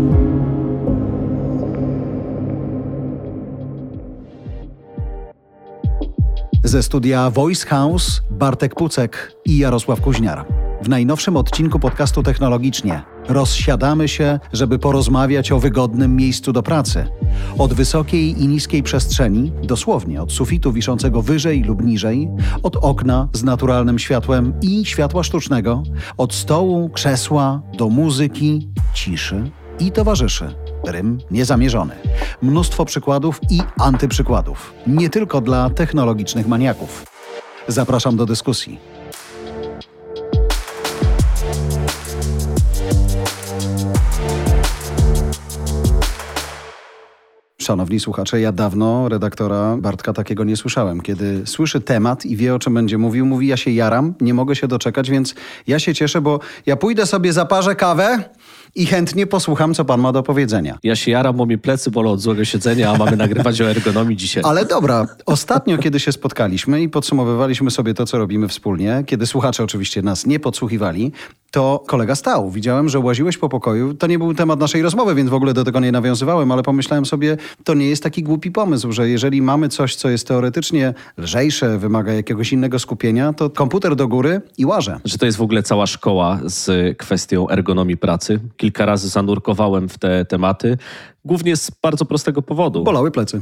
Ze studia Voice House Bartek Pucek i Jarosław Kuźniar. W najnowszym odcinku podcastu Technologicznie rozsiadamy się, żeby porozmawiać o wygodnym miejscu do pracy. Od wysokiej i niskiej przestrzeni, dosłownie od sufitu wiszącego wyżej lub niżej, od okna z naturalnym światłem i światła sztucznego, od stołu, krzesła, do muzyki, ciszy i towarzyszy. Rym niezamierzony. Mnóstwo przykładów i antyprzykładów. Nie tylko dla technologicznych maniaków. Zapraszam do dyskusji. Szanowni słuchacze, ja dawno redaktora Bartka takiego nie słyszałem. Kiedy słyszy temat i wie, o czym będzie mówił, mówi: ja się jaram, nie mogę się doczekać, więc ja się cieszę, bo ja pójdę sobie, zaparzę kawę i chętnie posłucham, co pan ma do powiedzenia. Ja się jaram, bo mi plecy bolą od złego siedzenia, a mamy nagrywać o ergonomii dzisiaj. Ale dobra, ostatnio, kiedy się spotkaliśmy i podsumowywaliśmy sobie to, co robimy wspólnie, kiedy słuchacze oczywiście nas nie podsłuchiwali, to kolega stał. Widziałem, że łaziłeś po pokoju. To nie był temat naszej rozmowy, więc w ogóle do tego nie nawiązywałem, ale pomyślałem sobie, to nie jest taki głupi pomysł, że jeżeli mamy coś, co jest teoretycznie lżejsze, wymaga jakiegoś innego skupienia, to komputer do góry i łażę. Że to jest w ogóle cała szkoła z kwestią ergonomii pracy. Kilka razy zanurkowałem w te tematy, głównie z bardzo prostego powodu. Bolały plecy.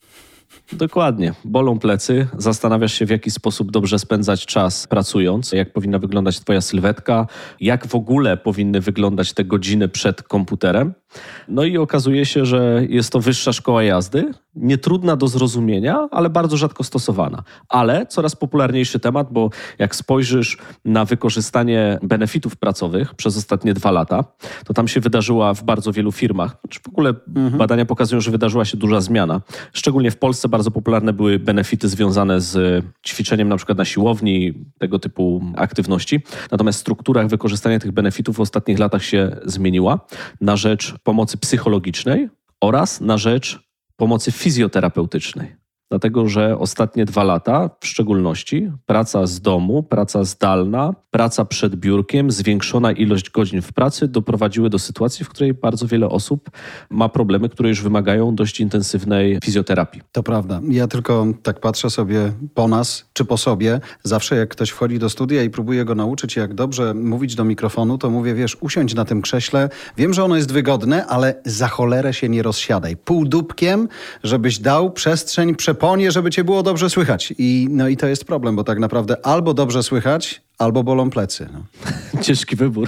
Dokładnie. Bolą plecy. Zastanawiasz się, w jaki sposób dobrze spędzać czas pracując, jak powinna wyglądać twoja sylwetka, jak w ogóle powinny wyglądać te godziny przed komputerem. No i okazuje się, że jest to wyższa szkoła jazdy, nietrudna do zrozumienia, ale bardzo rzadko stosowana. Ale coraz popularniejszy temat, bo jak spojrzysz na wykorzystanie benefitów pracowych przez ostatnie 2 lata, to tam się wydarzyła w bardzo wielu firmach, w ogóle badania pokazują, że wydarzyła się duża zmiana. Szczególnie w Polsce bardzo popularne były benefity związane z ćwiczeniem na przykład na siłowni, tego typu aktywności. Natomiast struktura wykorzystania tych benefitów w ostatnich latach się zmieniła na rzecz pomocy psychologicznej oraz na rzecz pomocy fizjoterapeutycznej. Dlatego, że ostatnie 2 lata, w szczególności praca z domu, praca zdalna, praca przed biurkiem, zwiększona ilość godzin w pracy doprowadziły do sytuacji, w której bardzo wiele osób ma problemy, które już wymagają dość intensywnej fizjoterapii. To prawda. Ja tylko tak patrzę sobie po nas, czy po sobie. Zawsze jak ktoś wchodzi do studia i próbuje go nauczyć, jak dobrze mówić do mikrofonu, to mówię: wiesz, usiądź na tym krześle. Wiem, że ono jest wygodne, ale za cholerę się nie rozsiadaj. Półdubkiem, żebyś dał przestrzeń, przeponie, żeby cię było dobrze słychać. I to jest problem, bo tak naprawdę albo dobrze słychać, albo bolą plecy. No. Ciężki wybór.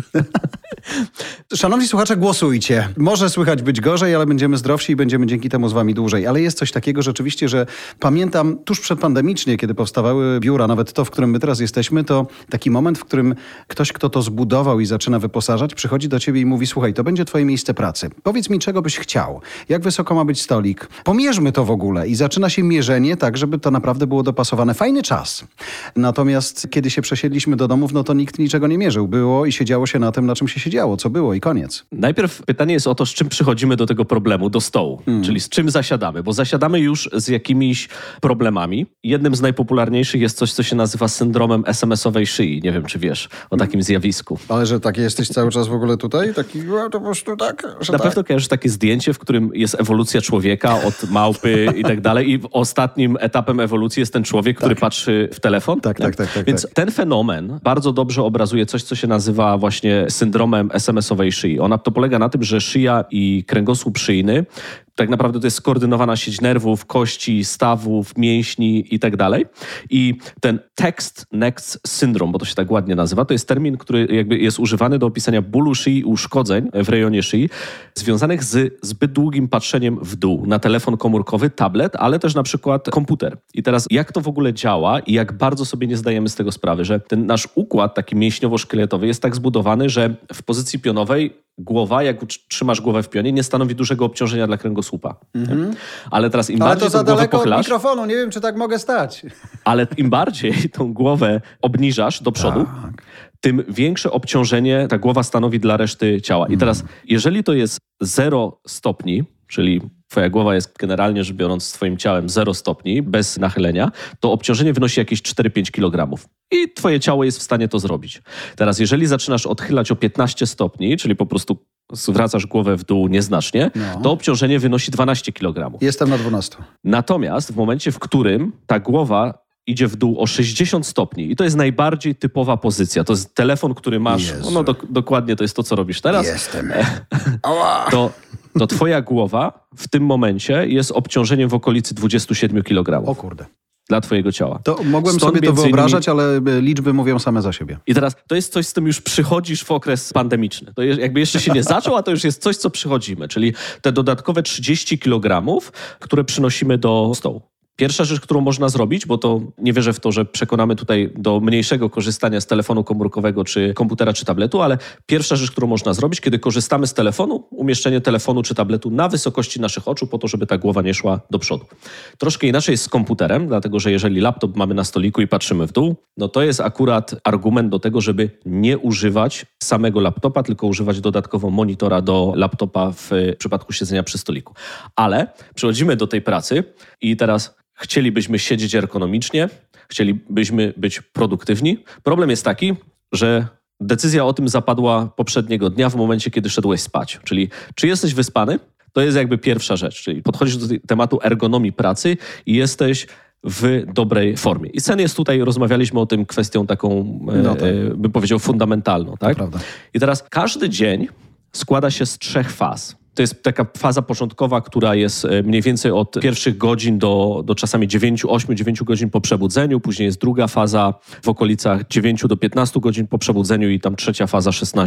Szanowni słuchacze, głosujcie. Może słychać być gorzej, ale będziemy zdrowsi i będziemy dzięki temu z wami dłużej. Ale jest coś takiego rzeczywiście, że pamiętam tuż przedpandemicznie, kiedy powstawały biura, nawet to, w którym my teraz jesteśmy, to taki moment, w którym ktoś, kto to zbudował i zaczyna wyposażać, przychodzi do ciebie i mówi: słuchaj, to będzie twoje miejsce pracy. Powiedz mi, czego byś chciał. Jak wysoko ma być stolik? Pomierzmy to w ogóle. I zaczyna się mierzenie tak, żeby to naprawdę było dopasowane. Fajny czas. Natomiast kiedy się przesiedliśmy do domów, no to nikt niczego nie mierzył. Było i siedziało się na tym, na czym się siedziało, co było i koniec. Najpierw pytanie jest o to, z czym przychodzimy do tego problemu, do stołu, czyli z czym zasiadamy, bo zasiadamy już z jakimiś problemami. Jednym z najpopularniejszych jest coś, co się nazywa syndromem SMS-owej szyi. Nie wiem, czy wiesz o takim zjawisku. Ale że taki jesteś cały czas w ogóle tutaj? Taki, to po prostu tak? Że na tak? pewno kojarzysz takie zdjęcie, w którym jest ewolucja człowieka od małpy i tak dalej i ostatnim etapem ewolucji jest ten człowiek, który patrzy w telefon. Tak. Więc ten fenomen bardzo dobrze obrazuje coś, co się nazywa właśnie syndromem SMS-owej szyi. To polega na tym, że szyja i kręgosłup szyjny tak naprawdę to jest skoordynowana sieć nerwów, kości, stawów, mięśni i tak dalej. I ten text neck syndrome, bo to się tak ładnie nazywa, to jest termin, który jakby jest używany do opisania bólu szyi i uszkodzeń w rejonie szyi związanych z zbyt długim patrzeniem w dół na telefon komórkowy, tablet, ale też na przykład komputer. I teraz jak to w ogóle działa i jak bardzo sobie nie zdajemy z tego sprawy, że ten nasz układ taki mięśniowo-szkieletowy jest tak zbudowany, że w pozycji pionowej głowa, jak trzymasz głowę w pionie, nie stanowi dużego obciążenia dla kręgosłupa. Ale teraz im bardziej tą głowę pochylasz... od mikrofonu, nie wiem, czy tak mogę stać. Ale im bardziej tą głowę obniżasz do przodu, tym większe obciążenie ta głowa stanowi dla reszty ciała. I teraz, jeżeli to jest 0 stopni, czyli twoja głowa jest generalnie rzecz biorąc z twoim ciałem 0 stopni, bez nachylenia, to obciążenie wynosi jakieś 4-5 kg. I twoje ciało jest w stanie to zrobić. Teraz, jeżeli zaczynasz odchylać o 15 stopni, czyli po prostu zwracasz głowę w dół nieznacznie, to obciążenie wynosi 12 kg. Jestem na 12. Natomiast w momencie, w którym ta głowa idzie w dół o 60 stopni i to jest najbardziej typowa pozycja. To jest telefon, który masz, dokładnie to jest to, co robisz teraz. Jestem. To twoja głowa w tym momencie jest obciążeniem w okolicy 27 kg. O kurde. Dla twojego ciała. To mogłem sobie to wyobrażać, ale liczby mówią same za siebie. I teraz to jest coś, z tym już przychodzisz w okres pandemiczny. To jakby jeszcze się nie zaczął, a to już jest coś, co przychodzimy. Czyli te dodatkowe 30 kg, które przynosimy do stołu. Pierwsza rzecz, którą można zrobić, bo to nie wierzę w to, że przekonamy tutaj do mniejszego korzystania z telefonu komórkowego, czy komputera, czy tabletu, ale pierwsza rzecz, którą można zrobić, kiedy korzystamy z telefonu, umieszczenie telefonu czy tabletu na wysokości naszych oczu, po to, żeby ta głowa nie szła do przodu. Troszkę inaczej jest z komputerem, dlatego że jeżeli laptop mamy na stoliku i patrzymy w dół, no to jest akurat argument do tego, żeby nie używać samego laptopa, tylko używać dodatkowo monitora do laptopa w przypadku siedzenia przy stoliku. Ale przechodzimy do tej pracy i teraz chcielibyśmy siedzieć ergonomicznie, chcielibyśmy być produktywni. Problem jest taki, że decyzja o tym zapadła poprzedniego dnia w momencie, kiedy szedłeś spać. Czyli czy jesteś wyspany? To jest jakby pierwsza rzecz. Czyli podchodzisz do tematu ergonomii pracy i jesteś w dobrej formie. I sen jest tutaj, rozmawialiśmy o tym kwestią taką, bym powiedział, fundamentalną. Tak? Prawda. I teraz każdy dzień składa się z 3 faz. To jest taka faza początkowa, która jest mniej więcej od pierwszych godzin do czasami 8-9 godzin po przebudzeniu. Później jest druga faza w okolicach 9 do 15 godzin po przebudzeniu i tam trzecia faza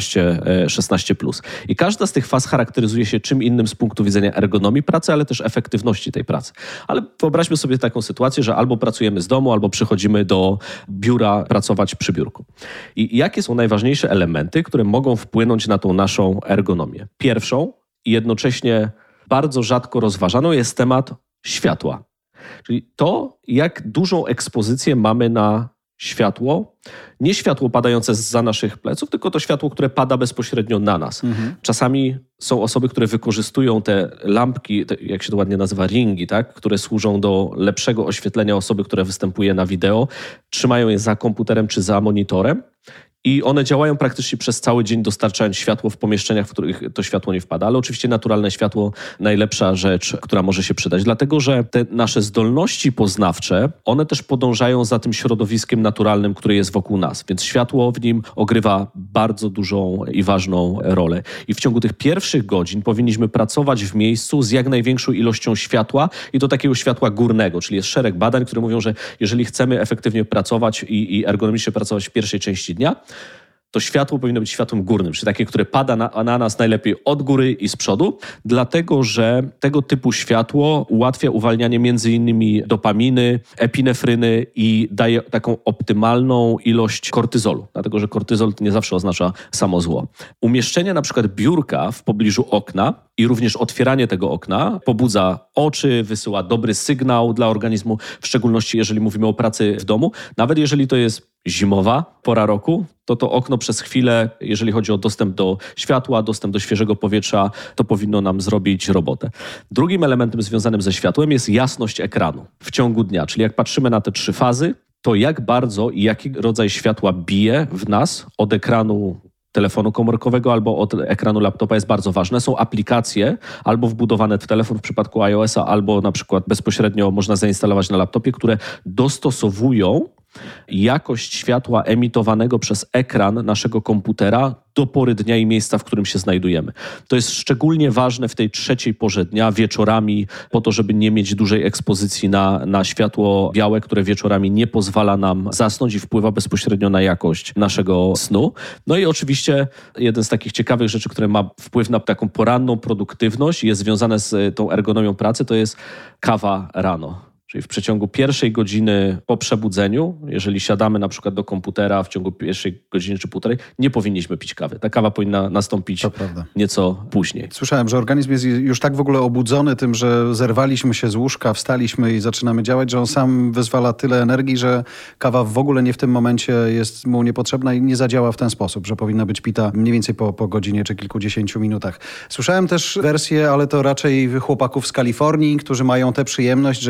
16+. I każda z tych faz charakteryzuje się czym innym z punktu widzenia ergonomii pracy, ale też efektywności tej pracy. Ale wyobraźmy sobie taką sytuację, że albo pracujemy z domu, albo przychodzimy do biura pracować przy biurku. I jakie są najważniejsze elementy, które mogą wpłynąć na tą naszą ergonomię? Pierwszą i jednocześnie bardzo rzadko rozważaną jest temat światła. Czyli to, jak dużą ekspozycję mamy na światło, nie światło padające zza naszych pleców, tylko to światło, które pada bezpośrednio na nas. Czasami są osoby, które wykorzystują te lampki, jak się to ładnie nazywa, ringi, tak, które służą do lepszego oświetlenia osoby, która występuje na wideo, trzymają je za komputerem czy za monitorem. I one działają praktycznie przez cały dzień, dostarczając światło w pomieszczeniach, w których to światło nie wpada. Ale oczywiście naturalne światło najlepsza rzecz, która może się przydać. Dlatego, że te nasze zdolności poznawcze, one też podążają za tym środowiskiem naturalnym, które jest wokół nas. Więc światło w nim ogrywa bardzo dużą i ważną rolę. I w ciągu tych pierwszych godzin powinniśmy pracować w miejscu z jak największą ilością światła i to takiego światła górnego. Czyli jest szereg badań, które mówią, że jeżeli chcemy efektywnie pracować i ergonomicznie pracować w pierwszej części dnia, to światło powinno być światłem górnym, czyli takie, które pada na nas najlepiej od góry i z przodu, dlatego że tego typu światło ułatwia uwalnianie między innymi dopaminy, epinefryny i daje taką optymalną ilość kortyzolu, dlatego że kortyzol nie zawsze oznacza samo zło. Umieszczenie na przykład biurka w pobliżu okna i również otwieranie tego okna pobudza oczy, wysyła dobry sygnał dla organizmu, w szczególności jeżeli mówimy o pracy w domu, nawet jeżeli to jest zimowa pora roku, to okno przez chwilę, jeżeli chodzi o dostęp do światła, dostęp do świeżego powietrza, to powinno nam zrobić robotę. Drugim elementem związanym ze światłem jest jasność ekranu w ciągu dnia, czyli jak patrzymy na te 3 fazy, to jak bardzo i jaki rodzaj światła bije w nas od ekranu telefonu komórkowego albo od ekranu laptopa jest bardzo ważne. Są aplikacje albo wbudowane w telefon w przypadku iOS-a, albo na przykład bezpośrednio można zainstalować na laptopie, które dostosowują jakość światła emitowanego przez ekran naszego komputera do pory dnia i miejsca, w którym się znajdujemy. To jest szczególnie ważne w tej trzeciej porze dnia, wieczorami, po to, żeby nie mieć dużej ekspozycji na światło białe, które wieczorami nie pozwala nam zasnąć i wpływa bezpośrednio na jakość naszego snu. No i oczywiście jeden z takich ciekawych rzeczy, które ma wpływ na taką poranną produktywność i jest związane z tą ergonomią pracy, to jest kawa rano. Czyli w przeciągu pierwszej godziny po przebudzeniu, jeżeli siadamy na przykład do komputera w ciągu pierwszej godziny czy półtorej, nie powinniśmy pić kawy. Ta kawa powinna nastąpić nieco później. Słyszałem, że organizm jest już tak w ogóle obudzony tym, że zerwaliśmy się z łóżka, wstaliśmy i zaczynamy działać, że on sam wyzwala tyle energii, że kawa w ogóle nie w tym momencie jest mu niepotrzebna i nie zadziała w ten sposób, że powinna być pita mniej więcej po godzinie czy kilkudziesięciu minutach. Słyszałem też wersję, ale to raczej chłopaków z Kalifornii, którzy mają tę przyjemność, że kiedy rano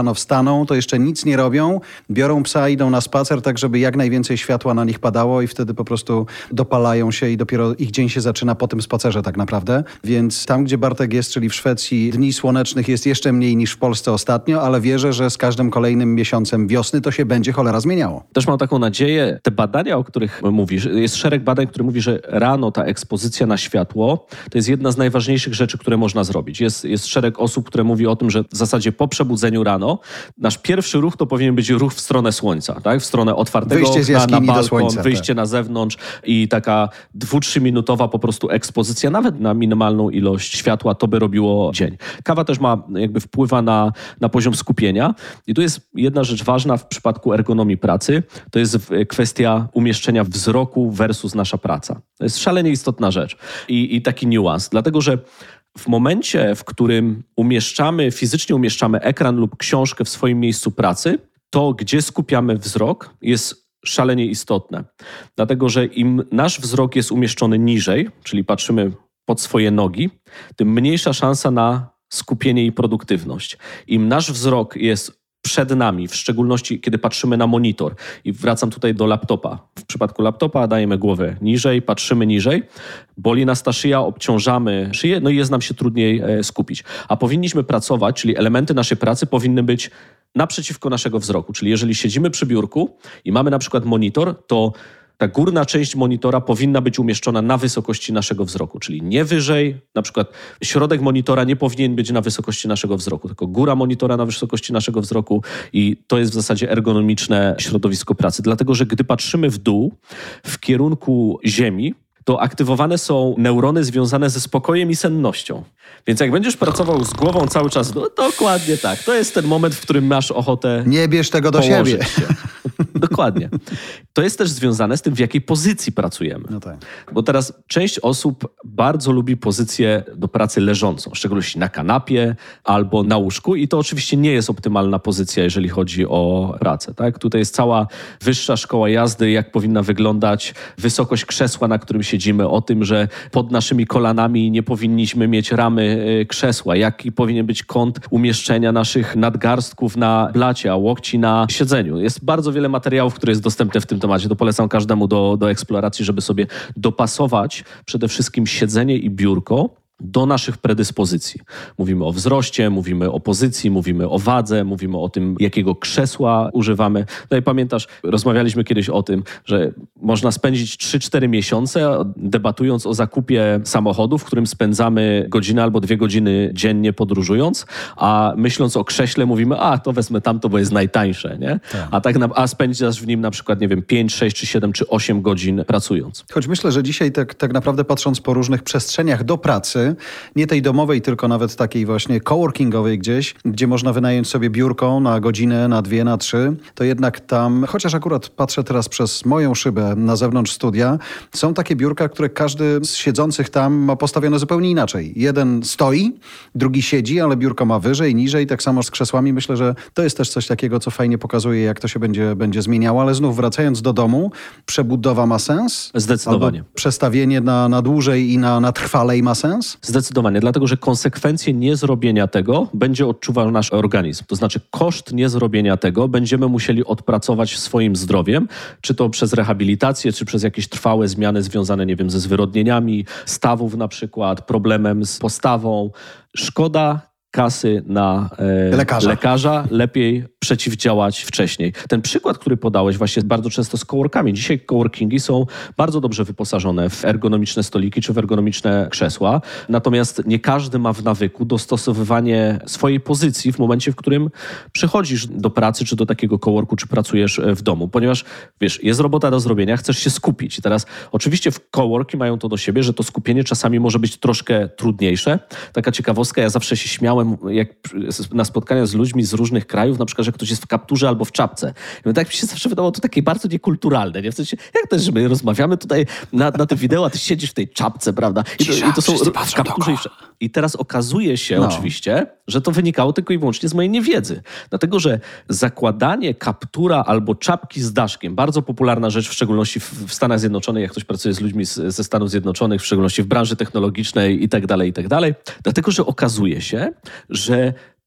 rano wstaną, to jeszcze nic nie robią, biorą psa, idą na spacer, tak żeby jak najwięcej światła na nich padało i wtedy po prostu dopalają się i dopiero ich dzień się zaczyna po tym spacerze tak naprawdę. Więc tam, gdzie Bartek jest, czyli w Szwecji, dni słonecznych jest jeszcze mniej niż w Polsce ostatnio, ale wierzę, że z każdym kolejnym miesiącem wiosny to się będzie cholera zmieniało. Też mam taką nadzieję, te badania, o których mówisz, jest szereg badań, które mówi, że rano ta ekspozycja na światło to jest jedna z najważniejszych rzeczy, które można zrobić. Jest szereg osób, które mówi o tym, że w zasadzie po przebudzeniu rano nasz pierwszy ruch to powinien być ruch w stronę słońca, tak? W stronę otwartego okna, na balkon, słońca, wyjście na zewnątrz i taka 2-3 minutowa po prostu ekspozycja, nawet na minimalną ilość światła, to by robiło dzień. Kawa też wpływa na poziom skupienia i tu jest jedna rzecz ważna w przypadku ergonomii pracy, to jest kwestia umieszczenia wzroku versus nasza praca. To jest szalenie istotna rzecz i taki niuans, dlatego że w momencie, w którym fizycznie umieszczamy ekran lub książkę w swoim miejscu pracy, to gdzie skupiamy wzrok jest szalenie istotne. Dlatego, że im nasz wzrok jest umieszczony niżej, czyli patrzymy pod swoje nogi, tym mniejsza szansa na skupienie i produktywność. Im nasz wzrok jest przed nami, w szczególności kiedy patrzymy na monitor i wracam tutaj do laptopa. W przypadku laptopa dajemy głowę niżej, patrzymy niżej, boli nas ta szyja, obciążamy szyję, no i jest nam się trudniej skupić. A powinniśmy pracować, czyli elementy naszej pracy powinny być naprzeciwko naszego wzroku. Czyli jeżeli siedzimy przy biurku i mamy na przykład monitor, to ta górna część monitora powinna być umieszczona na wysokości naszego wzroku, czyli nie wyżej, na przykład środek monitora nie powinien być na wysokości naszego wzroku, tylko góra monitora na wysokości naszego wzroku i to jest w zasadzie ergonomiczne środowisko pracy. Dlatego, że gdy patrzymy w dół, w kierunku ziemi, to aktywowane są neurony związane ze spokojem i sennością. Więc jak będziesz pracował z głową cały czas, no dokładnie tak. To jest ten moment, w którym masz ochotę nie bierz tego do siebie. Się. Dokładnie. To jest też związane z tym, w jakiej pozycji pracujemy. No tak. Bo teraz część osób bardzo lubi pozycję do pracy leżącą, w szczególności na kanapie albo na łóżku i to oczywiście nie jest optymalna pozycja, jeżeli chodzi o pracę. Tak? Tutaj jest cała wyższa szkoła jazdy, jak powinna wyglądać wysokość krzesła, na którym siedzimy, o tym, że pod naszymi kolanami nie powinniśmy mieć ramy krzesła, jaki powinien być kąt umieszczenia naszych nadgarstków na blacie, a łokci na siedzeniu. Jest bardzo wiele materiałów, które jest dostępne w tym temacie. To polecam każdemu do eksploracji, żeby sobie dopasować przede wszystkim siedzenie i biurko do naszych predyspozycji. Mówimy o wzroście, mówimy o pozycji, mówimy o wadze, mówimy o tym, jakiego krzesła używamy. No i pamiętasz, rozmawialiśmy kiedyś o tym, że można spędzić 3-4 miesiące debatując o zakupie samochodu, w którym spędzamy godzinę albo 2 godziny dziennie podróżując, a myśląc o krześle mówimy, to wezmę tamto, bo jest najtańsze, nie? Tak. A spędzasz w nim na przykład, 5, 6, czy 7, czy 8 godzin pracując. Choć myślę, że dzisiaj tak naprawdę patrząc po różnych przestrzeniach do pracy, nie tej domowej, tylko nawet takiej właśnie coworkingowej gdzieś, gdzie można wynająć sobie biurko na godzinę, na 2, na 3, to jednak tam, chociaż akurat patrzę teraz przez moją szybę na zewnątrz studia, są takie biurka, które każdy z siedzących tam ma postawione zupełnie inaczej. Jeden stoi, drugi siedzi, ale biurko ma wyżej, niżej, tak samo z krzesłami. Myślę, że to jest też coś takiego, co fajnie pokazuje, jak to się będzie zmieniało, ale znów wracając do domu, przebudowa ma sens? Zdecydowanie. Albo przestawienie na dłużej i na trwalej ma sens? Zdecydowanie, dlatego że konsekwencje niezrobienia tego będzie odczuwał nasz organizm. To znaczy koszt niezrobienia tego będziemy musieli odpracować swoim zdrowiem, czy to przez rehabilitację, czy przez jakieś trwałe zmiany związane, ze zwyrodnieniami stawów na przykład, problemem z postawą. Szkoda kasy na lekarza, lepiej przeciwdziałać wcześniej. Ten przykład, który podałeś właśnie bardzo często z coworkami. Dzisiaj coworkingi są bardzo dobrze wyposażone w ergonomiczne stoliki czy w ergonomiczne krzesła, natomiast nie każdy ma w nawyku dostosowywanie swojej pozycji w momencie, w którym przychodzisz do pracy czy do takiego coworku, czy pracujesz w domu, ponieważ jest robota do zrobienia, chcesz się skupić. I teraz oczywiście coworki mają to do siebie, że to skupienie czasami może być troszkę trudniejsze. Taka ciekawostka, ja zawsze się śmiałem, jak na spotkaniach z ludźmi z różnych krajów, na przykład, że ktoś jest w kapturze albo w czapce. I tak mi się zawsze wydawało to takie bardzo niekulturalne. Nie? W sensie, jak też, że my rozmawiamy tutaj na tym wideo, a ty siedzisz w tej czapce, prawda? I to są w kapturze. I teraz okazuje się oczywiście, że to wynikało tylko i wyłącznie z mojej niewiedzy. Dlatego, że zakładanie kaptura albo czapki z daszkiem, bardzo popularna rzecz, w szczególności w Stanach Zjednoczonych, jak ktoś pracuje z ludźmi ze Stanów Zjednoczonych, w szczególności w branży technologicznej i tak dalej, dlatego, że okazuje się, że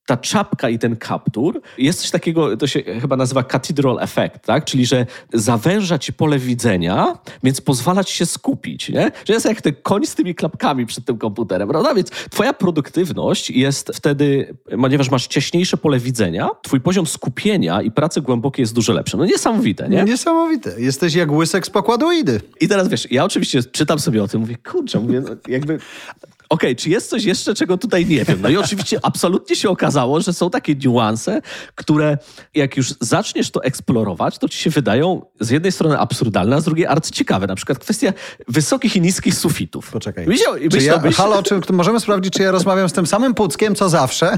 ta czapka i ten kaptur, jest coś takiego, to się chyba nazywa cathedral effect, tak? Czyli, że zawęża ci pole widzenia, więc pozwala ci się skupić, nie? Że jest jak ten koń z tymi klapkami przed tym komputerem, prawda? Więc twoja produktywność jest wtedy, ponieważ masz ciaśniejsze pole widzenia, twój poziom skupienia i pracy głębokiej jest dużo lepszy. No niesamowite, nie? Niesamowite. Jesteś jak łysek z pokładu Idy. I teraz wiesz, ja oczywiście czytam sobie o tym, mówię, kurczę, no jakby... Okej, czy jest coś jeszcze, czego tutaj nie wiem? No i oczywiście absolutnie się okazało, że są takie niuanse, które jak już zaczniesz to eksplorować, to ci się wydają z jednej strony absurdalne, a z drugiej arcyciekawe. Na przykład kwestia wysokich i niskich sufitów. Poczekaj. Myślałbyś... czy możemy sprawdzić, czy ja rozmawiam z tym samym Puckiem, co zawsze?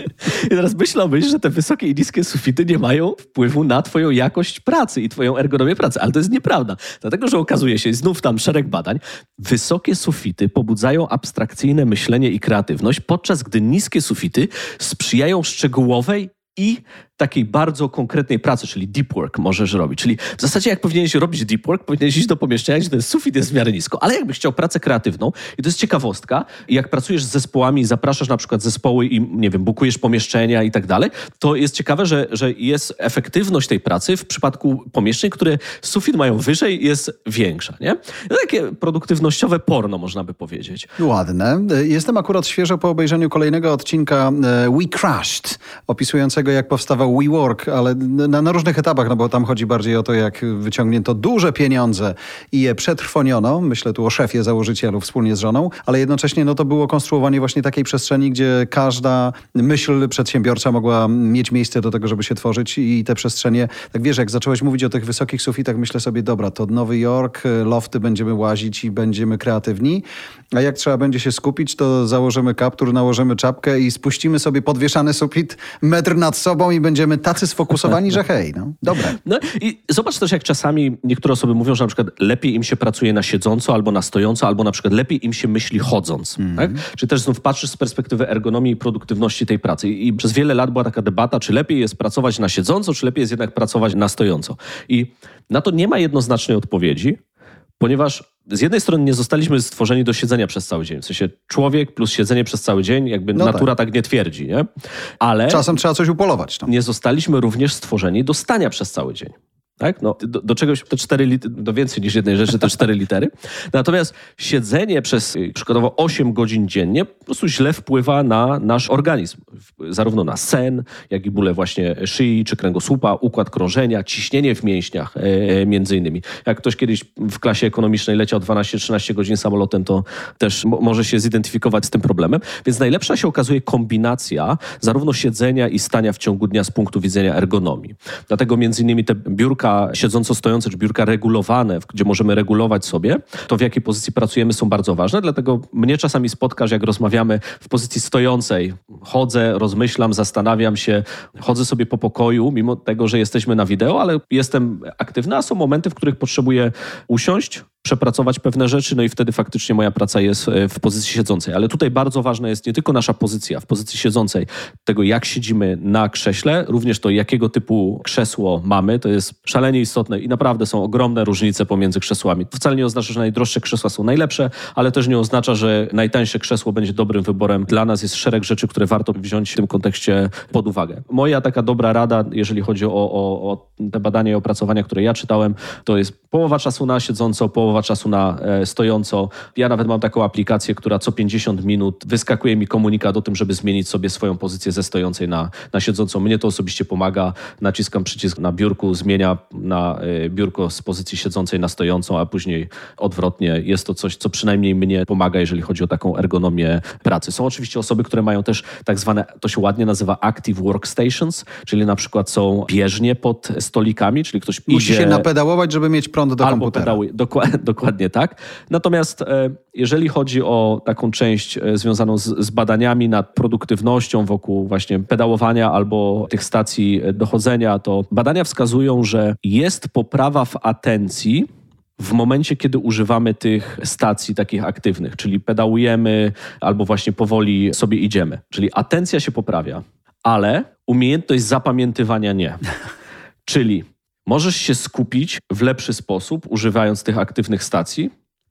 I teraz myślałbyś, że te wysokie i niskie sufity nie mają wpływu na twoją jakość pracy i twoją ergonomię pracy, ale to jest nieprawda. Dlatego, że okazuje się, znów tam szereg badań, wysokie sufity pobudzają abstrakcyjne myślenie i kreatywność, podczas gdy niskie sufity sprzyjają szczegółowej i takiej bardzo konkretnej pracy, czyli deep work możesz robić. Czyli w zasadzie jak powinieneś robić deep work, powinieneś iść do pomieszczenia, gdzie ten sufit jest w miarę nisko. Ale jakbyś chciał pracę kreatywną, i to jest ciekawostka, jak pracujesz z zespołami, zapraszasz na przykład zespoły i, nie wiem, bukujesz pomieszczenia i tak dalej, to jest ciekawe, że jest efektywność tej pracy w przypadku pomieszczeń, które sufit mają wyżej, jest większa, nie? No, takie produktywnościowe porno, można by powiedzieć. Ładne. Jestem akurat świeżo po obejrzeniu kolejnego odcinka We Crashed, opisującego jak powstawał WeWork, ale na różnych etapach, no bo tam chodzi bardziej o to, jak wyciągnięto duże pieniądze i je przetrwoniono. Myślę tu o szefie założycielu wspólnie z żoną, ale jednocześnie no to było konstruowanie właśnie takiej przestrzeni, gdzie każda myśl przedsiębiorcza mogła mieć miejsce do tego, żeby się tworzyć i te przestrzenie, tak wiesz, jak zacząłeś mówić o tych wysokich sufitach, myślę sobie, dobra, to Nowy Jork, lofty, będziemy łazić i będziemy kreatywni, a jak trzeba będzie się skupić, to założymy kaptur, nałożymy czapkę i spuścimy sobie podwieszany sufit metr nad sobą i będziemy tacy sfokusowani, że hej, no, dobre. No i zobacz też, jak czasami niektóre osoby mówią, że na przykład lepiej im się pracuje na siedząco albo na stojąco, albo na przykład lepiej im się myśli chodząc. Tak? Czy też znów patrzysz z perspektywy ergonomii i produktywności tej pracy. I przez wiele lat była taka debata, czy lepiej jest pracować na siedząco, czy lepiej jest jednak pracować na stojąco. I na to nie ma jednoznacznej odpowiedzi, ponieważ z jednej strony nie zostaliśmy stworzeni do siedzenia przez cały dzień. W sensie człowiek plus siedzenie przez cały dzień, jakby natura tak nie twierdzi, nie? Ale czasem trzeba coś upolować. No. Nie zostaliśmy również stworzeni do stania przez cały dzień. Tak? No, do czegoś te 4 litery, do więcej niż jednej rzeczy, te 4 litery. Natomiast siedzenie przez przykładowo 8 godzin dziennie po prostu źle wpływa na nasz organizm. Zarówno na sen, jak i bóle właśnie szyi czy kręgosłupa, układ krążenia, ciśnienie w mięśniach między innymi. Jak ktoś kiedyś w klasie ekonomicznej leciał 12-13 godzin samolotem, to też może się zidentyfikować z tym problemem. Więc najlepsza się okazuje kombinacja zarówno siedzenia i stania w ciągu dnia z punktu widzenia ergonomii. Dlatego między innymi te biurka siedząco-stojące, czy biurka regulowane, gdzie możemy regulować sobie, to w jakiej pozycji pracujemy, są bardzo ważne. Dlatego mnie czasami spotkasz, jak rozmawiamy w pozycji stojącej. Chodzę, rozmyślam, zastanawiam się, chodzę sobie po pokoju, mimo tego, że jesteśmy na wideo, ale jestem aktywny, a są momenty, w których potrzebuję usiąść, przepracować pewne rzeczy, no i wtedy faktycznie moja praca jest w pozycji siedzącej. Ale tutaj bardzo ważna jest nie tylko nasza pozycja w pozycji siedzącej, tego jak siedzimy na krześle, również to jakiego typu krzesło mamy, to jest szalenie istotne i naprawdę są ogromne różnice pomiędzy krzesłami. To wcale nie oznacza, że najdroższe krzesła są najlepsze, ale też nie oznacza, że najtańsze krzesło będzie dobrym wyborem. Dla nas jest szereg rzeczy, które warto wziąć w tym kontekście pod uwagę. Moja taka dobra rada, jeżeli chodzi o te badania i opracowania, które ja czytałem, to jest połowa czasu na siedząco, połowa czasu na stojąco. Ja nawet mam taką aplikację, która co 50 minut wyskakuje mi komunikat o tym, żeby zmienić sobie swoją pozycję ze stojącej na siedzącą. Mnie to osobiście pomaga. Naciskam przycisk na biurku, zmienia na biurko z pozycji siedzącej na stojącą, a później odwrotnie. Jest to coś, co przynajmniej mnie pomaga, jeżeli chodzi o taką ergonomię pracy. Są oczywiście osoby, które mają też tak zwane, to się ładnie nazywa active workstations, czyli na przykład są bieżnie pod stolikami, czyli ktoś musi się napedałować, żeby mieć prąd do komputera. Dokładnie tak. Natomiast jeżeli chodzi o taką część związaną z badaniami nad produktywnością wokół właśnie pedałowania albo tych stacji dochodzenia, to badania wskazują, że jest poprawa w atencji w momencie, kiedy używamy tych stacji takich aktywnych, czyli pedałujemy albo właśnie powoli sobie idziemy. Czyli atencja się poprawia, ale umiejętność zapamiętywania nie. Czyli możesz się skupić w lepszy sposób, używając tych aktywnych stacji,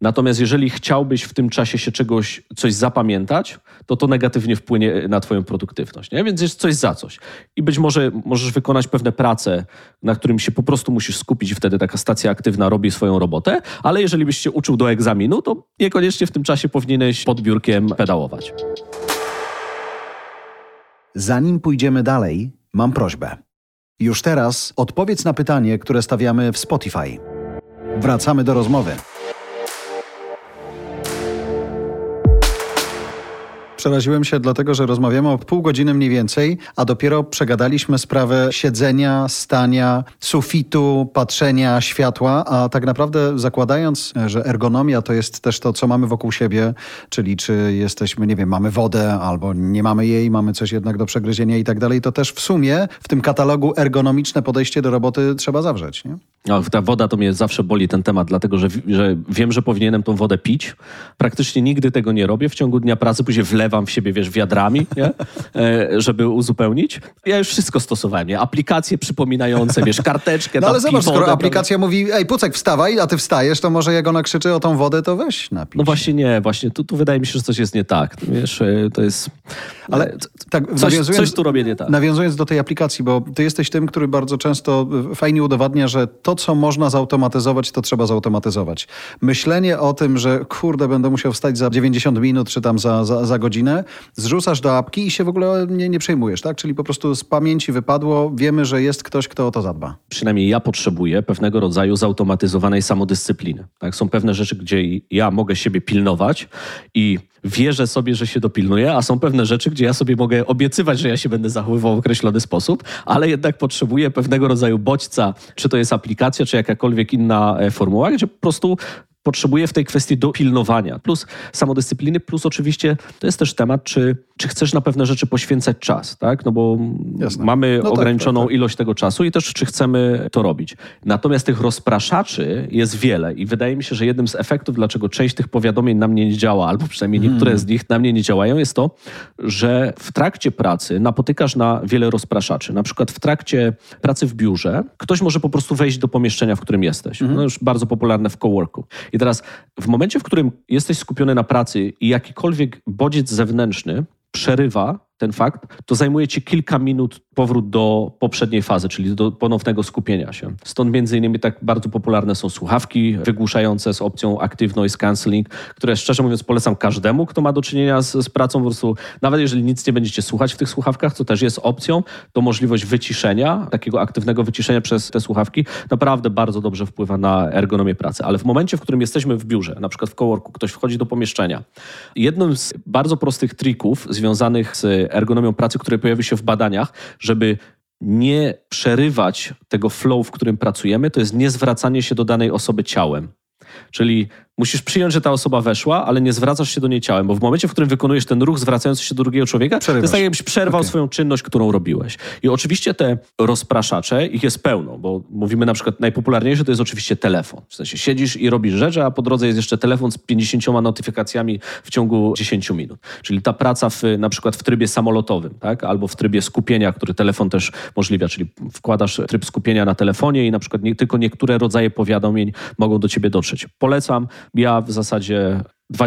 Natomiast jeżeli chciałbyś w tym czasie się coś zapamiętać, to negatywnie wpłynie na twoją produktywność. Nie? Więc jest coś za coś. I być może możesz wykonać pewne prace, na którym się po prostu musisz skupić i wtedy taka stacja aktywna robi swoją robotę, ale jeżeli byś się uczył do egzaminu, to niekoniecznie w tym czasie powinieneś pod biurkiem pedałować. Zanim pójdziemy dalej, mam prośbę. Już teraz odpowiedz na pytanie, które stawiamy w Spotify. Wracamy do rozmowy. Przeraziłem się dlatego, że rozmawiamy o pół godziny mniej więcej, a dopiero przegadaliśmy sprawę siedzenia, stania, sufitu, patrzenia, światła, a tak naprawdę zakładając, że ergonomia to jest też to, co mamy wokół siebie, czyli czy jesteśmy, nie wiem, mamy wodę albo nie mamy jej, mamy coś jednak do przegryzienia i tak dalej, to też w sumie w tym katalogu ergonomiczne podejście do roboty trzeba zawrzeć, nie? No, ta woda to mnie zawsze boli ten temat, dlatego że wiem, że powinienem tą wodę pić. Praktycznie nigdy tego nie robię. W ciągu dnia pracy później wlewam w siebie, wiadrami, nie? Żeby uzupełnić. Ja już wszystko stosowałem, nie? Aplikacje przypominające, karteczkę. No ale zobacz, wodę, skoro aplikacja mówi, ej Pucek, wstawaj, a ty wstajesz, to może jak ona krzyczy o tą wodę, to weź napij. No właśnie nie, tu wydaje mi się, że coś jest nie tak. Wiesz, to jest... Ale tak, coś tu robię nie tak. Nawiązując do tej aplikacji, bo ty jesteś tym, który bardzo często fajnie udowadnia, że to, co można zautomatyzować, to trzeba zautomatyzować. Myślenie o tym, że kurde, będę musiał wstać za 90 minut, czy tam za godzinę, zrzucasz do apki i się w ogóle nie przejmujesz, tak? Czyli po prostu z pamięci wypadło, wiemy, że jest ktoś, kto o to zadba. Przynajmniej ja potrzebuję pewnego rodzaju zautomatyzowanej samodyscypliny. Tak? Są pewne rzeczy, gdzie ja mogę siebie pilnować i wierzę sobie, że się dopilnuję, a są pewne rzeczy, gdzie ja sobie mogę obiecywać, że ja się będę zachowywał w określony sposób, ale jednak potrzebuję pewnego rodzaju bodźca, czy to jest aplikacja, czy jakakolwiek inna formuła, gdzie po prostu potrzebuję w tej kwestii dopilnowania. Plus samodyscypliny, plus oczywiście to jest też temat, czy chcesz na pewne rzeczy poświęcać czas, tak? No bo mamy ograniczoną ilość tego czasu i też czy chcemy to robić. Natomiast tych rozpraszaczy jest wiele i wydaje mi się, że jednym z efektów, dlaczego część tych powiadomień na mnie nie działa, albo przynajmniej niektóre z nich na mnie nie działają, jest to, że w trakcie pracy napotykasz na wiele rozpraszaczy. Na przykład w trakcie pracy w biurze ktoś może po prostu wejść do pomieszczenia, w którym jesteś. No już bardzo popularne w coworku. I teraz w momencie, w którym jesteś skupiony na pracy i jakikolwiek bodziec zewnętrzny przerywa ten fakt, to zajmuje ci kilka minut powrót do poprzedniej fazy, czyli do ponownego skupienia się. Stąd między innymi tak bardzo popularne są słuchawki wygłuszające z opcją Active Noise Cancelling, które szczerze mówiąc polecam każdemu, kto ma do czynienia z pracą. Po prostu, nawet jeżeli nic nie będziecie słuchać w tych słuchawkach, co też jest opcją, to możliwość wyciszenia, takiego aktywnego wyciszenia przez te słuchawki naprawdę bardzo dobrze wpływa na ergonomię pracy. Ale w momencie, w którym jesteśmy w biurze, na przykład w coworku, ktoś wchodzi do pomieszczenia. Jednym z bardzo prostych trików związanych z ergonomią pracy, które pojawiły się w badaniach, żeby nie przerywać tego flow, w którym pracujemy, to jest niezwracanie się do danej osoby ciałem. Czyli musisz przyjąć, że ta osoba weszła, ale nie zwracasz się do niej ciałem, bo w momencie, w którym wykonujesz ten ruch zwracający się do drugiego człowieka, to jest tak, jakbyś przerwał swoją czynność, którą robiłeś. I oczywiście te rozpraszacze, ich jest pełno, bo mówimy na przykład, najpopularniejsze to jest oczywiście telefon. W sensie siedzisz i robisz rzeczy, a po drodze jest jeszcze telefon z 50 notyfikacjami w ciągu 10 minut. Czyli ta praca na przykład w trybie samolotowym, tak? Albo w trybie skupienia, który telefon też umożliwia, czyli wkładasz tryb skupienia na telefonie i na przykład tylko niektóre rodzaje powiadomień mogą do ciebie dotrzeć. Polecam. Ja w zasadzie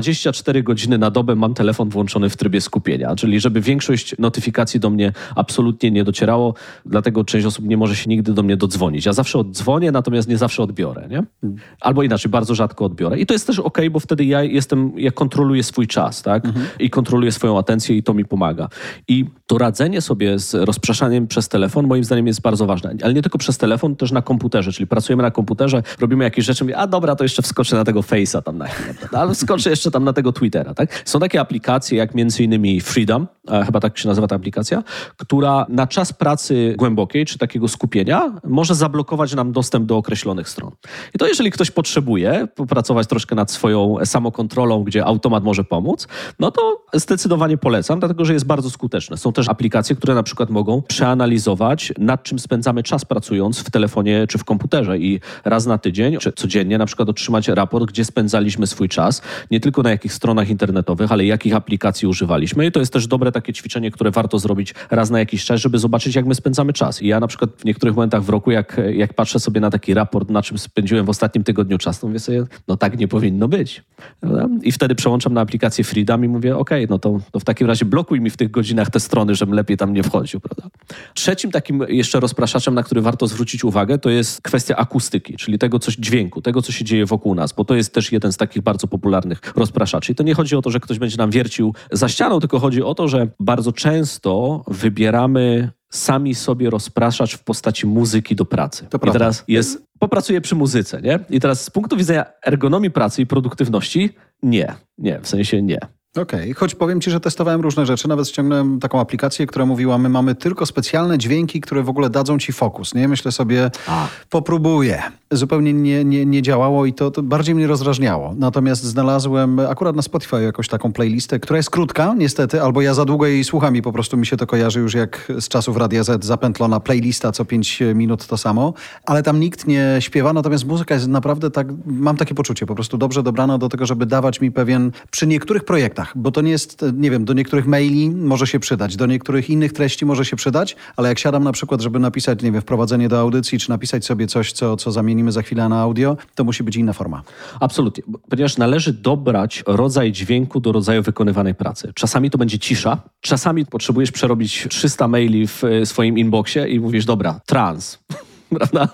24 godziny na dobę mam telefon włączony w trybie skupienia, czyli żeby większość notyfikacji do mnie absolutnie nie docierało, dlatego część osób nie może się nigdy do mnie dodzwonić. Ja zawsze oddzwonię, natomiast nie zawsze odbiorę, nie? Albo inaczej, bardzo rzadko odbiorę. I to jest też okej, bo wtedy ja kontroluję swój czas, tak? I kontroluję swoją atencję i to mi pomaga. I to radzenie sobie z rozpraszaniem przez telefon moim zdaniem jest bardzo ważne. Ale nie tylko przez telefon, też na komputerze, czyli pracujemy na komputerze, robimy jakieś rzeczy, mówię, a dobra, to jeszcze wskoczę na tego Face'a tam na chwilę, ale wskoczę jeszcze tam na tego Twittera, tak? Są takie aplikacje jak między innymi Freedom, chyba tak się nazywa ta aplikacja, która na czas pracy głębokiej, czy takiego skupienia, może zablokować nam dostęp do określonych stron. I to jeżeli ktoś potrzebuje popracować troszkę nad swoją samokontrolą, gdzie automat może pomóc, no to zdecydowanie polecam, dlatego że jest bardzo skuteczne. Są też aplikacje, które na przykład mogą przeanalizować, nad czym spędzamy czas pracując w telefonie czy w komputerze i raz na tydzień, czy codziennie na przykład otrzymać raport, gdzie spędzaliśmy swój czas, nie tylko na jakich stronach internetowych, ale jakich aplikacji używaliśmy. I to jest też dobre takie ćwiczenie, które warto zrobić raz na jakiś czas, żeby zobaczyć, jak my spędzamy czas. I ja na przykład w niektórych momentach w roku, jak patrzę sobie na taki raport, na czym spędziłem w ostatnim tygodniu czas, to mówię sobie, no tak nie powinno być. Prawda? I wtedy przełączam na aplikację Freedom i mówię, okej, no to w takim razie blokuj mi w tych godzinach te strony, żebym lepiej tam nie wchodził. Prawda? Trzecim takim jeszcze rozpraszaczem, na który warto zwrócić uwagę, to jest kwestia akustyki, czyli tego dźwięku, tego, co się dzieje wokół nas, bo to jest też jeden z takich bardzo popularnych rozpraszaczy. I to nie chodzi o to, że ktoś będzie nam wiercił za ścianą, tylko chodzi o to, że bardzo często wybieramy sami sobie rozpraszacz w postaci muzyki do pracy. To prawda. I teraz popracuję przy muzyce, nie? I teraz z punktu widzenia ergonomii pracy i produktywności, nie, w sensie nie. Okej, choć powiem ci, że testowałem różne rzeczy, nawet ściągnąłem taką aplikację, która mówiła, my mamy tylko specjalne dźwięki, które w ogóle dadzą ci fokus, nie? Myślę sobie, popróbuję. Zupełnie nie działało i to bardziej mnie rozdrażniało. Natomiast znalazłem akurat na Spotify jakąś taką playlistę, która jest krótka, niestety, albo ja za długo jej słucham i po prostu mi się to kojarzy już jak z czasów Radia Z, zapętlona playlista, co 5 minut to samo, ale tam nikt nie śpiewa, natomiast muzyka jest naprawdę tak, mam takie poczucie, po prostu dobrze dobrana do tego, żeby dawać mi pewien, przy niektórych projektach, bo to nie jest, nie wiem, do niektórych maili może się przydać, do niektórych innych treści może się przydać, ale jak siadam na przykład, żeby napisać, nie wiem, wprowadzenie do audycji, czy napisać sobie coś, co zamienimy za chwilę na audio, to musi być inna forma. Absolutnie, ponieważ należy dobrać rodzaj dźwięku do rodzaju wykonywanej pracy. Czasami to będzie cisza, czasami potrzebujesz przerobić 300 maili w swoim inboxie i mówisz, dobra, trans. Prawda?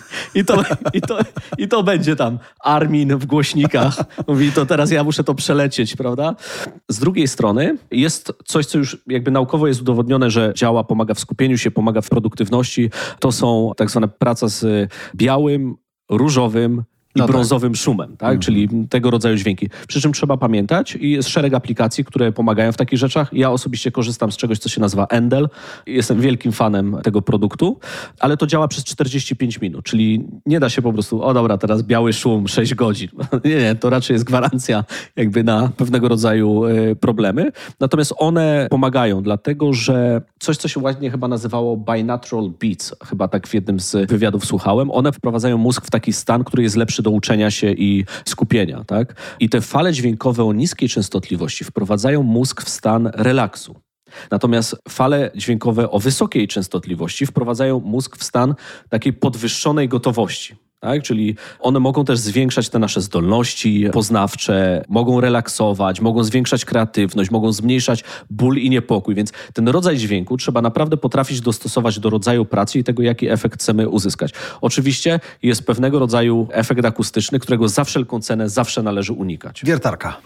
I to będzie tam Armin w głośnikach. Mówi, to teraz ja muszę to przelecieć, prawda? Z drugiej strony jest coś, co już jakby naukowo jest udowodnione, że działa, pomaga w skupieniu się, pomaga w produktywności. To są tak zwane praca z białym, różowym i brązowym szumem, tak? Czyli tego rodzaju dźwięki. Przy czym trzeba pamiętać i jest szereg aplikacji, które pomagają w takich rzeczach. Ja osobiście korzystam z czegoś, co się nazywa Endel. Jestem wielkim fanem tego produktu, ale to działa przez 45 minut, czyli nie da się po prostu, o dobra, teraz biały szum 6 godzin. Nie, to raczej jest gwarancja jakby na pewnego rodzaju problemy. Natomiast one pomagają, dlatego że coś, co się ładnie chyba nazywało binaural beats, chyba tak w jednym z wywiadów słuchałem, one wprowadzają mózg w taki stan, który jest lepszy do uczenia się i skupienia, tak? I te fale dźwiękowe o niskiej częstotliwości wprowadzają mózg w stan relaksu. Natomiast fale dźwiękowe o wysokiej częstotliwości wprowadzają mózg w stan takiej podwyższonej gotowości. Tak? Czyli one mogą też zwiększać te nasze zdolności poznawcze, mogą relaksować, mogą zwiększać kreatywność, mogą zmniejszać ból i niepokój. Więc ten rodzaj dźwięku trzeba naprawdę potrafić dostosować do rodzaju pracy i tego, jaki efekt chcemy uzyskać. Oczywiście jest pewnego rodzaju efekt akustyczny, którego za wszelką cenę zawsze należy unikać. Wiertarka.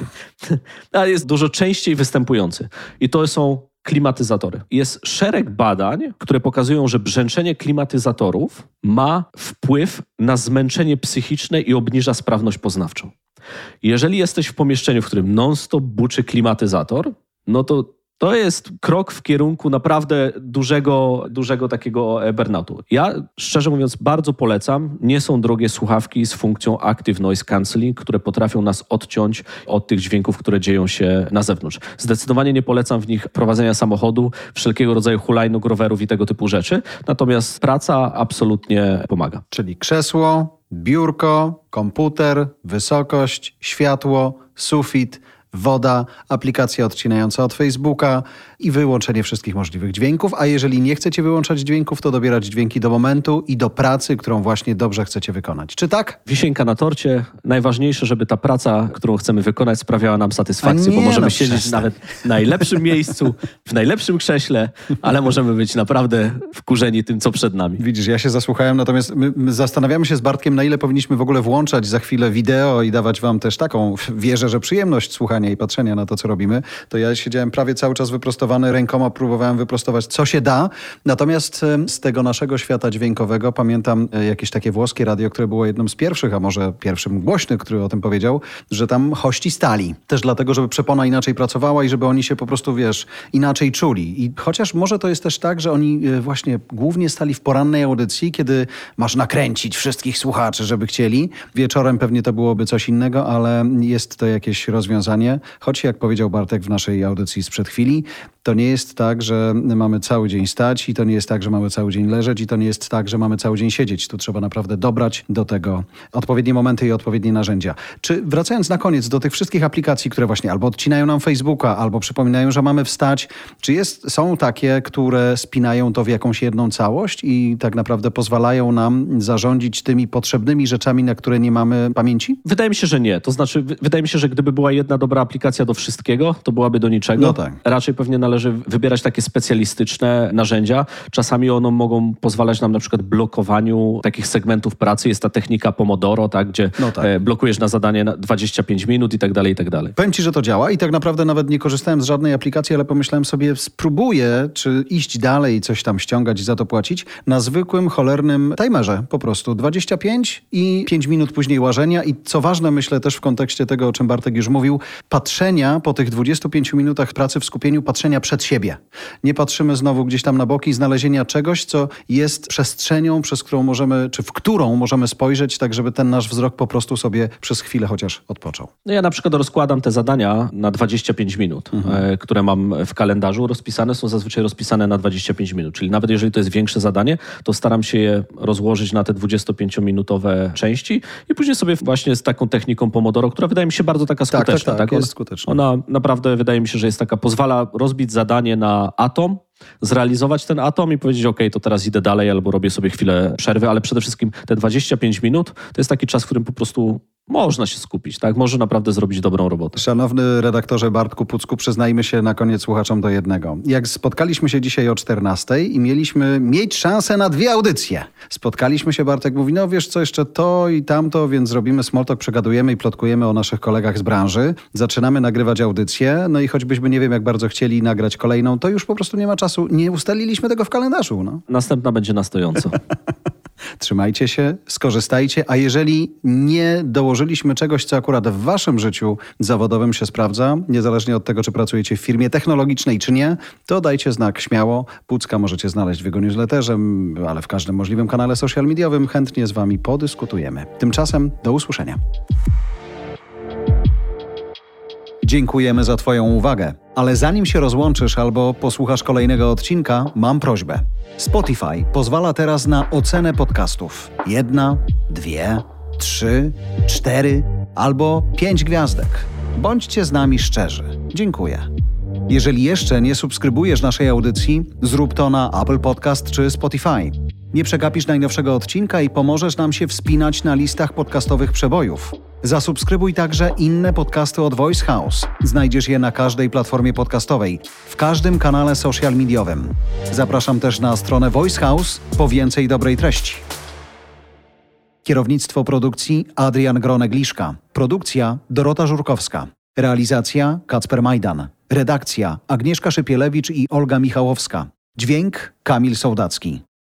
Ale jest dużo częściej występujący. I to są klimatyzatory. Jest szereg badań, które pokazują, że brzęczenie klimatyzatorów ma wpływ na zmęczenie psychiczne i obniża sprawność poznawczą. Jeżeli jesteś w pomieszczeniu, w którym non-stop buczy klimatyzator, no to jest krok w kierunku naprawdę dużego takiego burnoutu. Ja, szczerze mówiąc, bardzo polecam. Nie są drogie słuchawki z funkcją Active Noise Cancelling, które potrafią nas odciąć od tych dźwięków, które dzieją się na zewnątrz. Zdecydowanie nie polecam w nich prowadzenia samochodu, wszelkiego rodzaju hulajnóg, rowerów i tego typu rzeczy. Natomiast praca absolutnie pomaga. Czyli krzesło, biurko, komputer, wysokość, światło, sufit, woda, aplikacja odcinająca od Facebooka i wyłączenie wszystkich możliwych dźwięków, a jeżeli nie chcecie wyłączać dźwięków, to dobierać dźwięki do momentu i do pracy, którą właśnie dobrze chcecie wykonać. Czy tak? Wisienka na torcie. Najważniejsze, żeby ta praca, którą chcemy wykonać, sprawiała nam satysfakcję, bo możemy siedzieć nawet w najlepszym miejscu, w najlepszym krześle, ale możemy być naprawdę wkurzeni tym, co przed nami. Widzisz, ja się zasłuchałem, natomiast my zastanawiamy się z Bartkiem, na ile powinniśmy w ogóle włączać za chwilę wideo i dawać wam też taką, wierzę, że przyjemność słuchania i patrzenia na to, co robimy. To ja siedziałem prawie cały czas wyprostowany, rękoma próbowałem wyprostować, co się da. Natomiast z tego naszego świata dźwiękowego pamiętam jakieś takie włoskie radio, które było jednym z pierwszych, a może pierwszym głośnym, który o tym powiedział, że tam hości stali. Też dlatego, żeby przepona inaczej pracowała i żeby oni się po prostu, inaczej czuli. I chociaż może to jest też tak, że oni właśnie głównie stali w porannej audycji, kiedy masz nakręcić wszystkich słuchaczy, żeby chcieli. Wieczorem pewnie to byłoby coś innego, ale jest to jakieś rozwiązanie. Choć jak powiedział Bartek w naszej audycji sprzed chwili, To nie jest tak, że mamy cały dzień stać i to nie jest tak, że mamy cały dzień leżeć i to nie jest tak, że mamy cały dzień siedzieć. Tu trzeba naprawdę dobrać do tego odpowiednie momenty i odpowiednie narzędzia. Czy wracając na koniec do tych wszystkich aplikacji, które właśnie albo odcinają nam Facebooka, albo przypominają, że mamy wstać, czy są takie, które spinają to w jakąś jedną całość i tak naprawdę pozwalają nam zarządzić tymi potrzebnymi rzeczami, na które nie mamy pamięci? Wydaje mi się, że nie. To znaczy, wydaje mi się, że gdyby była jedna dobra aplikacja do wszystkiego, to byłaby do niczego. No tak. Raczej pewnie należy wybierać takie specjalistyczne narzędzia. Czasami one mogą pozwalać nam na przykład blokowaniu takich segmentów pracy. Jest ta technika Pomodoro, tak, gdzie blokujesz na zadanie na 25 minut i tak dalej, i tak dalej. Powiem ci, że to działa i tak naprawdę nawet nie korzystałem z żadnej aplikacji, ale pomyślałem sobie, spróbuję, czy iść dalej, coś tam ściągać i za to płacić, na zwykłym, cholernym timerze po prostu. 25 i 5 minut później łażenia i co ważne, myślę też w kontekście tego, o czym Bartek już mówił, patrzenia po tych 25 minutach pracy w skupieniu, patrzenia przed siebie. Nie patrzymy znowu gdzieś tam na boki, znalezienia czegoś, co jest przestrzenią, przez którą możemy, czy w którą możemy spojrzeć, tak żeby ten nasz wzrok po prostu sobie przez chwilę chociaż odpoczął. No ja na przykład rozkładam te zadania na 25 minut, które mam w kalendarzu rozpisane, są zazwyczaj rozpisane na 25 minut, czyli nawet jeżeli to jest większe zadanie, to staram się je rozłożyć na te 25-minutowe części i później sobie właśnie z taką techniką Pomodoro, która wydaje mi się bardzo taka skuteczna. Tak, jest skuteczna. Ona naprawdę wydaje mi się, że jest taka, pozwala rozbić zadanie na atom, zrealizować ten atom i powiedzieć, ok, to teraz idę dalej albo robię sobie chwilę przerwy, ale przede wszystkim te 25 minut to jest taki czas, w którym po prostu można się skupić, tak? Może naprawdę zrobić dobrą robotę. Szanowny redaktorze Bartku Pucku, przyznajmy się na koniec słuchaczom do jednego. Jak spotkaliśmy się dzisiaj o 14:00 i mieliśmy mieć szansę na 2 audycje. Spotkaliśmy się, Bartek mówi, no wiesz co, jeszcze to i tamto, więc zrobimy small talk, przegadujemy i plotkujemy o naszych kolegach z branży. Zaczynamy nagrywać audycję, no i choćbyśmy nie wiem jak bardzo chcieli nagrać kolejną, to już po prostu nie ma czasu. Nie ustaliliśmy tego w kalendarzu. No. Następna będzie na stojąco. Trzymajcie się, skorzystajcie, a jeżeli nie dołożyliśmy czegoś, co akurat w waszym życiu zawodowym się sprawdza, niezależnie od tego, czy pracujecie w firmie technologicznej, czy nie, to dajcie znak śmiało. Pucka możecie znaleźć w jego newsletterze, ale w każdym możliwym kanale social mediowym. Chętnie z wami podyskutujemy. Tymczasem do usłyszenia. Dziękujemy za twoją uwagę. Ale zanim się rozłączysz albo posłuchasz kolejnego odcinka, mam prośbę. Spotify pozwala teraz na ocenę podcastów. 1, 2, 3, 4 albo 5 gwiazdek. Bądźcie z nami szczerzy. Dziękuję. Jeżeli jeszcze nie subskrybujesz naszej audycji, zrób to na Apple Podcast czy Spotify. Nie przegapisz najnowszego odcinka i pomożesz nam się wspinać na listach podcastowych przebojów. Zasubskrybuj także inne podcasty od Voice House. Znajdziesz je na każdej platformie podcastowej, w każdym kanale social mediowym. Zapraszam też na stronę Voice House po więcej dobrej treści. Kierownictwo produkcji Adrian Gronek-Liszka. Produkcja Dorota Żurkowska. Realizacja Kacper Majdan. Redakcja Agnieszka Szypielewicz i Olga Michałowska. Dźwięk Kamil Sołdacki.